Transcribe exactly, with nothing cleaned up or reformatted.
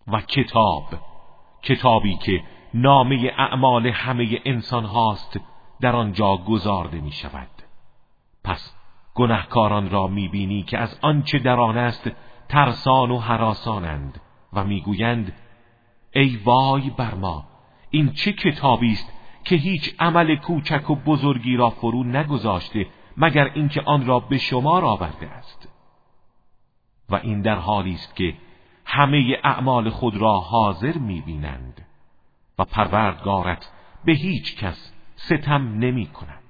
و کتاب، کتابی که نامه اعمال همه انسان هاست در آنجا گزارده می شود. پس گناهکاران را می بینی که از آنچه در آن است ترسان و هراسانند و می گویند ای وای بر ما، این چه کتابی است که هیچ عمل کوچک و بزرگی را فرو نگذاشته مگر اینکه آن را به شمار آورده است. و این در حالی است که همه اعمال خود را حاضر می بینند و پروردگارت به هیچ کس ستم نمی کند.